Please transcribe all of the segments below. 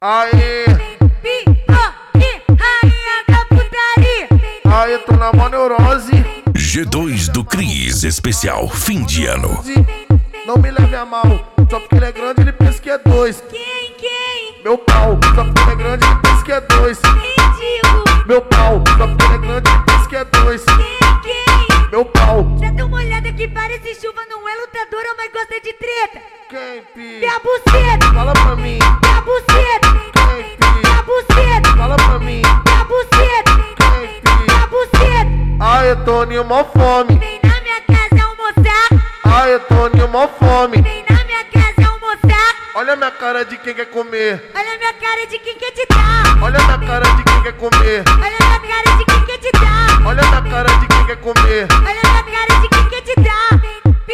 Aê, Rainha da putaria. aê, tô na mó neurose. G2 do Cris, especial fim de ano. Não me leve a mal, só porque ele é grande ele pensa que é dois. Quem? Meu pau, só porque ele é grande ele pensa que é dois. Ridículo. Meu pau, só porque ele é grande ele pensa que é dois. Quem? Meu pau. Cê dá uma olhada que parece chuva, não é lutadora, mas gosta de treta. Quem, pi? Minha buceta, Fala pra mim. minha buceta, Quem, pi? minha buceta, Fala pra mim. minha buceta, Quem, pi? minha buceta. Aê, Toninho, mó fome. Vem na minha casa almoçar, Aê, Toninho, mó fome. vem na minha casa almoçar. Olha a minha cara de quem quer comer. Olha a minha cara de quem quer te dar. Olha a minha cara de quem quer comer. Olha a minha cara de quem quer te dar. Olha a minha cara de quem quer comer. Olha a minha cara de quem quer te dar.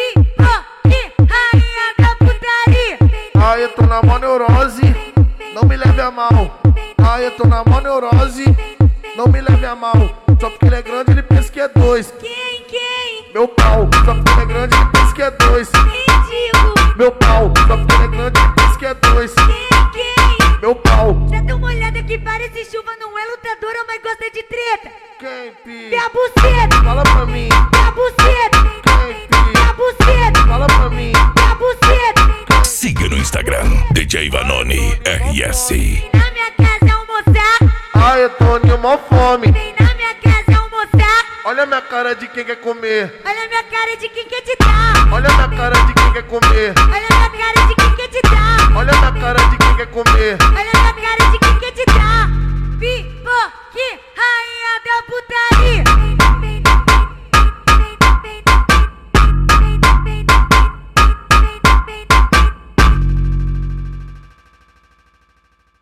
Rainha da putaria. Aê, tô na mó neurose. Não me leve a mal. Aê, tô na mó neurose. Não me leve a mal. Só porque ele é grande ele pensa que é dois. Quem? Meu pau, só porque ele é grande ele pensa que é dois. Ridículo. Meu pau, só porque ele é grande ele pensa que é dois. Quem? Meu pau. Cê dá uma olhada que parece chuva, não é lutadora, mas gosta de treta. Quem, pi? Minha buceta, Fala pra mim. minha buceta, Quem, pi? minha buceta, Fala pra mim. minha buceta. Siga no Instagram, DJ Vanoni RS. Vem na minha casa almoçar, Aê, Toninho, mó fome. vem na minha casa almoçar. Olha a minha cara de quem quer comer. Olha a minha cara de quem quer te dar. Olha a minha cara de quem quer comer. Olha a minha cara de quem quer te dar. Olha a minha cara de quem quer comer. Olha a minha cara de quem quer te dar.